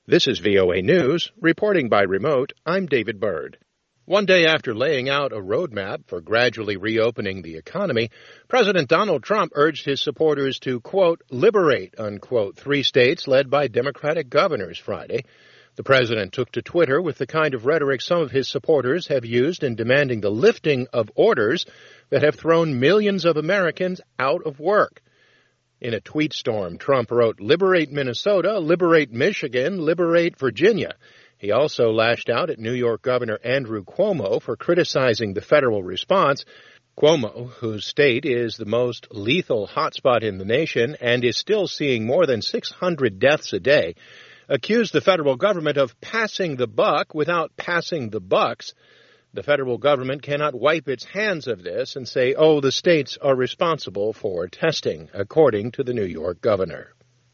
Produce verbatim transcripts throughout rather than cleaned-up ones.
This is V O A News, reporting by remote, I'm David Byrd. One day after laying out a roadmap for gradually reopening the economy, President Donald Trump urged his supporters to, quote, liberate, unquote, three states led by Democratic governors Friday. The president took to Twitter with the kind of rhetoric some of his supporters have used in demanding the lifting of orders that have thrown millions of Americans out of work. In a tweet storm, Trump wrote, liberate Minnesota, liberate Michigan, liberate Virginia. He also lashed out at New York Governor Andrew Cuomo for criticizing the federal response. Cuomo, whose state is the most lethal hotspot in the nation and is still seeing more than six hundred deaths a day, accused the federal government of passing the buck without passing the bucks. The federal government cannot wipe its hands of this and say, oh, the states are responsible for testing, according to the New York governor.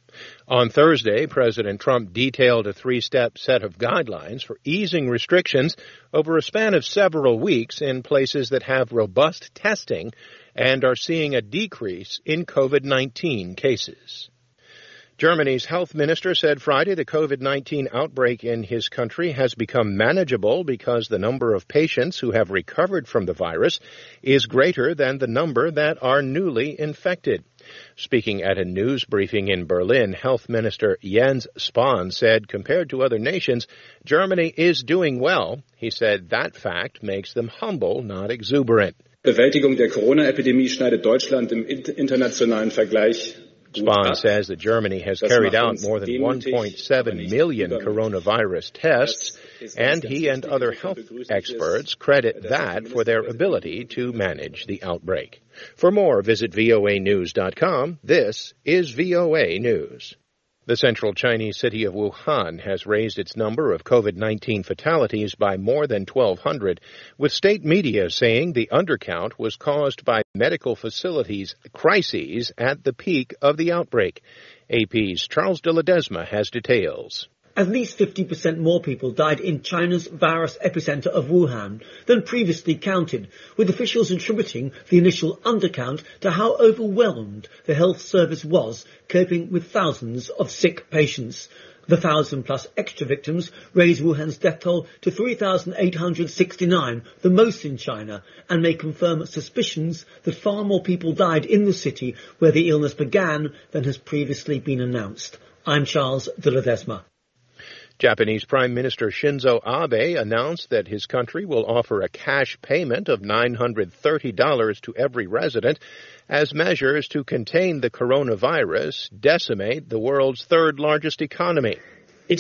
On Thursday, President Trump detailed a three-step set of guidelines for easing restrictions over a span of several weeks in places that have robust testing and are seeing a decrease in COVID nineteen cases. Germany's health minister said Friday the COVID nineteen outbreak in his country has become manageable because the number of patients who have recovered from the virus is greater than the number that are newly infected. Speaking at a news briefing in Berlin, Health Minister Jens Spahn said compared to other nations, Germany is doing well. He said that fact makes them humble, not exuberant. Bewältigung der Corona-Epidemie schneidet Deutschland im internationalen Vergleich. Spahn says that Germany has carried out more than one point seven million coronavirus tests, and he and other health experts credit that for their ability to manage the outbreak. For more, visit V O A news dot com. This is V O A News. The central Chinese city of Wuhan has raised its number of COVID nineteen fatalities by more than twelve hundred, with state media saying the undercount was caused by medical facilities crises at the peak of the outbreak. A P's Charles de Ledesma has details. At least fifty percent more people died in China's virus epicenter of Wuhan than previously counted, with officials attributing the initial undercount to how overwhelmed the health service was coping with thousands of sick patients. The thousand plus extra victims raised Wuhan's death toll to three thousand eight hundred sixty-nine, the most in China, and may confirm suspicions that far more people died in the city where the illness began than has previously been announced. I'm Charles de Ledesma. Japanese Prime Minister Shinzo Abe announced that his country will offer a cash payment of nine hundred thirty dollars to every resident as measures to contain the coronavirus, decimate the world's third largest economy. In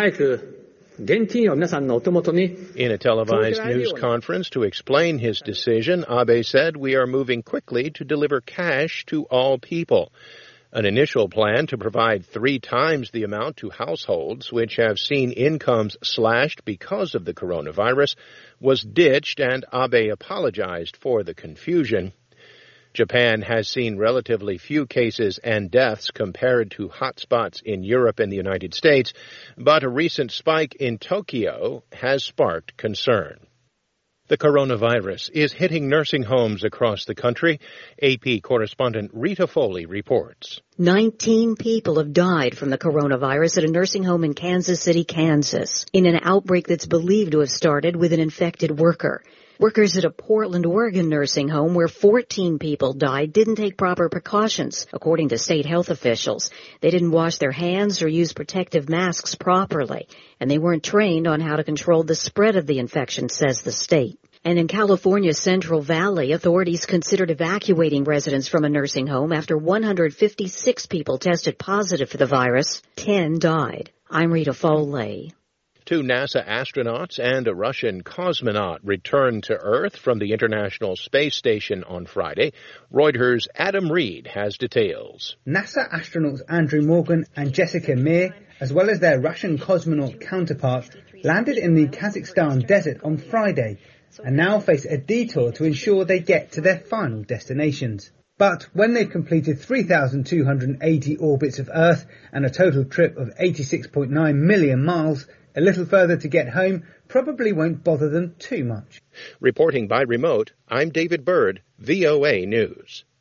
a televised news conference to explain his decision, Abe said, "We are moving quickly to deliver cash to all people." An initial plan to provide three times the amount to households which have seen incomes slashed because of the coronavirus was ditched, and Abe apologized for the confusion. Japan has seen relatively few cases and deaths compared to hotspots in Europe and the United States, but a recent spike in Tokyo has sparked concern. The coronavirus is hitting nursing homes across the country. A P correspondent Rita Foley reports. Nineteen people have died from the coronavirus at a nursing home in Kansas City, Kansas, in an outbreak that's believed to have started with an infected worker. Workers at a Portland, Oregon nursing home where fourteen people died didn't take proper precautions, according to state health officials. They didn't wash their hands or use protective masks properly, and they weren't trained on how to control the spread of the infection, says the state. And in California's Central Valley, authorities considered evacuating residents from a nursing home after one hundred fifty-six people tested positive for the virus. Ten died. I'm Rita Foley. Two NASA astronauts and a Russian cosmonaut returned to Earth from the International Space Station on Friday. Reuters' Adam Reed has details. NASA astronauts Andrew Morgan and Jessica Mir, as well as their Russian cosmonaut counterparts, landed in the Kazakhstan desert on Friday and now face a detour to ensure they get to their final destinations. But when they've completed three thousand two hundred eighty orbits of Earth and a total trip of eighty-six point nine million miles, a little further to get home probably won't bother them too much. Reporting by remote, I'm David Byrd, V O A News.